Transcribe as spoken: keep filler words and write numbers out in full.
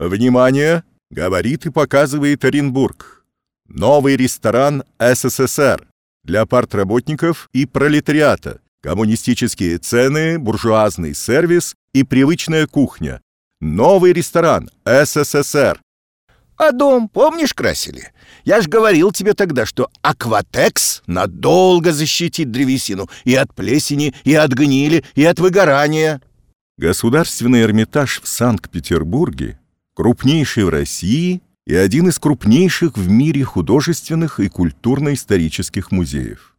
Внимание! Говорит и показывает Оренбург. Новый ресторан СССР для партработников и пролетариата. Коммунистические цены, буржуазный сервис и привычная кухня. Новый ресторан СССР. А дом, помнишь, красили? Я ж говорил тебе тогда, что Акватекс надолго защитит древесину и от плесени, и от гнили, и от выгорания. Государственный Эрмитаж в Санкт-Петербурге крупнейший в России и один из крупнейших в мире художественных и культурно-исторических музеев.